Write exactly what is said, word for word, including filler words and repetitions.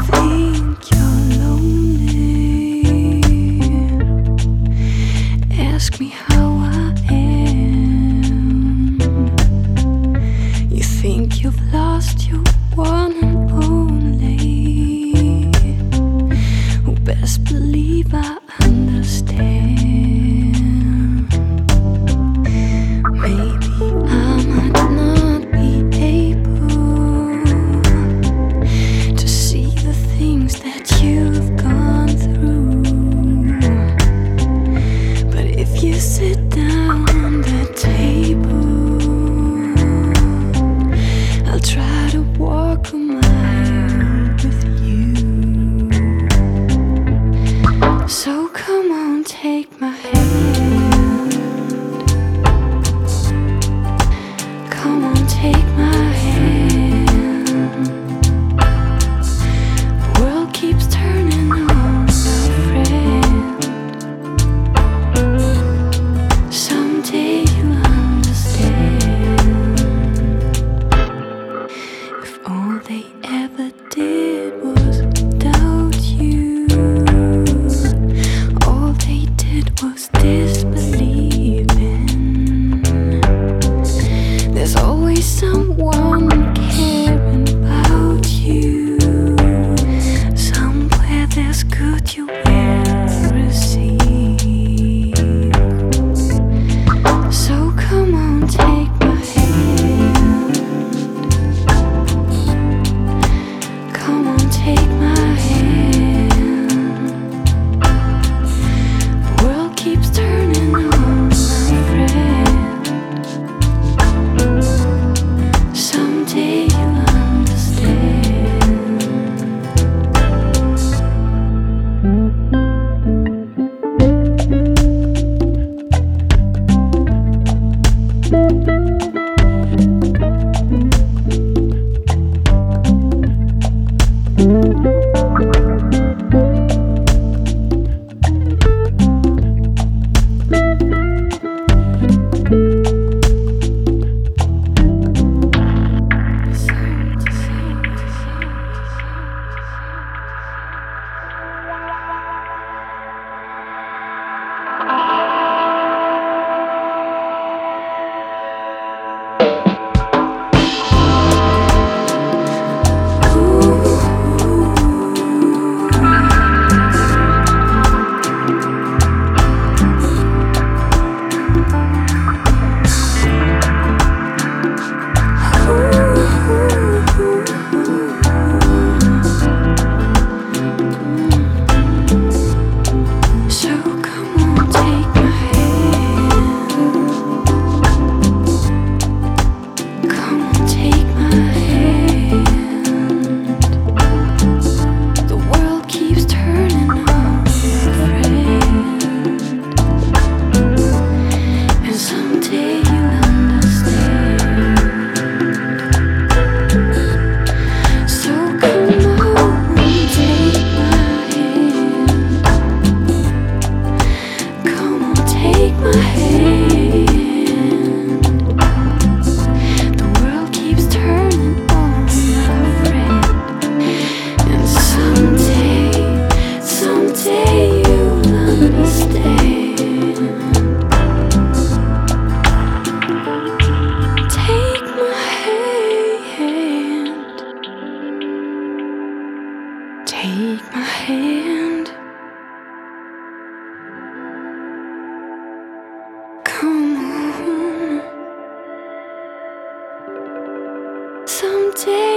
think you're lonely, ask me how I am. You think you've lost your one and only. Oh, best believe I understand. Maybe I might not be able to see the things that you've gone through, but if you sit down on that table, I'll try to walk a mile with you. So come on, take my hand. Come on, take my hand. The world keeps turning on, my friend. Someday you'll understand. If all they ever did was doubt you, all they did was disbelieving. There's always someone caring about you. Somewhere there's good you will receive. So come on, take my hand. Come on, take my hand. The world keeps turning on, my friend. Someday you'll understand. Take my hand. Come on. Someday